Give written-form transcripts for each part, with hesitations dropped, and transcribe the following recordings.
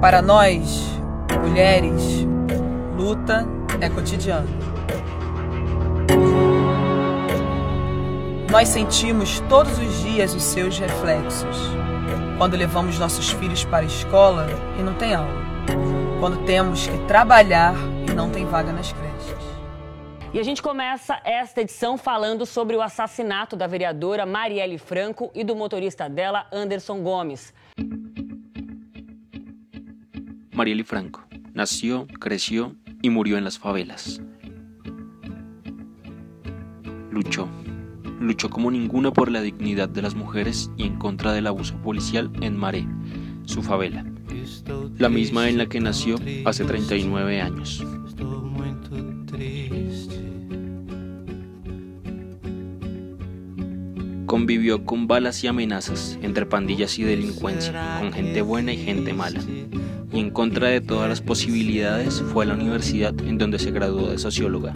Para nós, mulheres, luta é cotidiano. Nós sentimos todos os dias os seus reflexos. Quando levamos nossos filhos para a escola e não tem aula. Quando temos que trabalhar e não tem vaga nas creches. E a gente começa esta edição falando sobre o assassinato da vereadora Marielle Franco e do motorista dela, Anderson Gomes. Marielle Franco nació, creció y murió en las favelas. Luchó como ninguna por la dignidad de las mujeres y en contra del abuso policial en Maré, su favela, la misma en la que nació hace 39 años. Convivió con balas y amenazas entre pandillas y delincuencia, con gente buena y gente mala. Y en contra de todas las posibilidades fue a la universidad en donde se graduó de socióloga.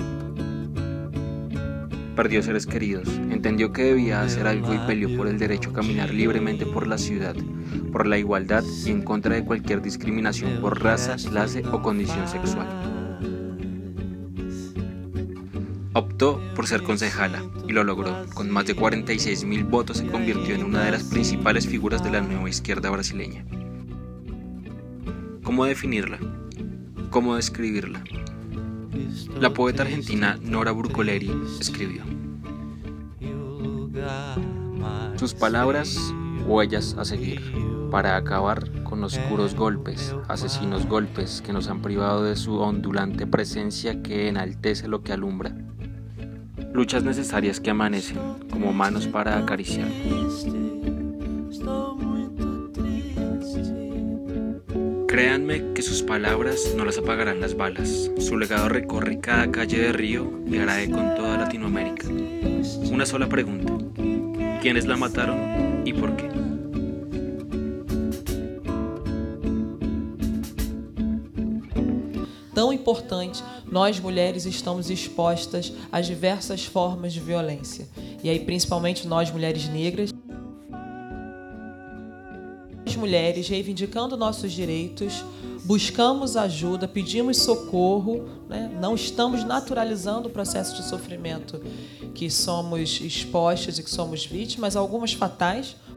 Perdió seres queridos, entendió que debía hacer algo y peleó por el derecho a caminar libremente por la ciudad, por la igualdad y en contra de cualquier discriminación por raza, clase o condición sexual. Optó por ser concejala y lo logró. Con más de 46.000 votos se convirtió en una de las principales figuras de la nueva izquierda brasileña. ¿Cómo definirla? ¿Cómo describirla? La poeta argentina Nora Burkoleri escribió: sus palabras, huellas a seguir, para acabar con oscuros golpes, asesinos golpes que nos han privado de su ondulante presencia que enaltece lo que alumbra. Luchas necesarias que amanecen, como manos para acariciar. Créanme que sus palabras no las apagarán las balas. Su legado recorre cada calle de Río y hará eco con toda Latinoamérica. Una sola pregunta: ¿quiénes la mataron y por qué? Tão importante, nós mulheres estamos expostas a diversas formas de violência. E aí, principalmente nós mulheres negras. Mulheres reivindicando nossos direitos, buscamos ajuda, pedimos socorro, né? Não estamos naturalizando o processo de sofrimento que somos expostas e que somos vítimas, algumas fatais,